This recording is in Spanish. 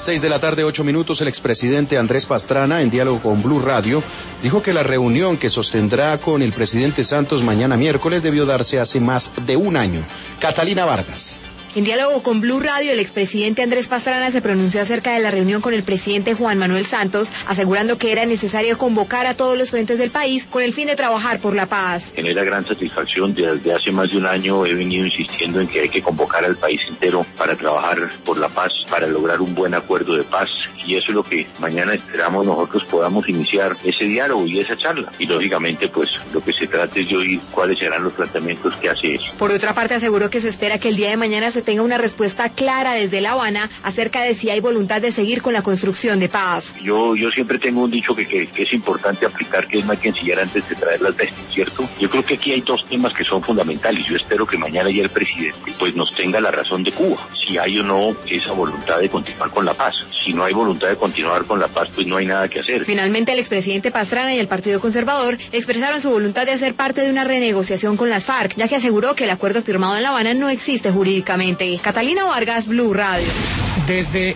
6 de la tarde, 8 minutos, el expresidente Andrés Pastrana, en diálogo con Blue Radio, dijo que la reunión que sostendrá con el presidente Santos mañana miércoles debió darse hace más de un año. Catalina Vargas. En diálogo con Blue Radio, el expresidente Andrés Pastrana se pronunció acerca de la reunión con el presidente Juan Manuel Santos, asegurando que era necesario convocar a todos los frentes del país con el fin de trabajar por la paz. Genera gran satisfacción. Desde hace más de un año he venido insistiendo en que hay que convocar al país entero para trabajar por la paz, para lograr un buen acuerdo de paz, y eso es lo que mañana esperamos nosotros podamos iniciar ese diálogo y esa charla. Y lógicamente, pues, lo que se trata es de oír cuáles serán los planteamientos que hace eso. Por otra parte, aseguró que se espera que el día de mañana se tenga una respuesta clara desde La Habana acerca de si hay voluntad de seguir con la construcción de paz. Yo siempre tengo un dicho que es importante aplicar, que es no hay que ensillar antes de traer las bestias, ¿cierto? Yo creo que aquí hay dos temas que son fundamentales. Yo espero que mañana ya el presidente pues nos tenga la razón de Cuba, si hay o no esa voluntad de continuar con la paz. Si no hay voluntad de continuar con la paz, pues no hay nada que hacer. Finalmente, el expresidente Pastrana y el Partido Conservador expresaron su voluntad de hacer parte de una renegociación con las FARC, ya que aseguró que el acuerdo firmado en La Habana no existe jurídicamente. Catalina Vargas, Blue Radio. Desde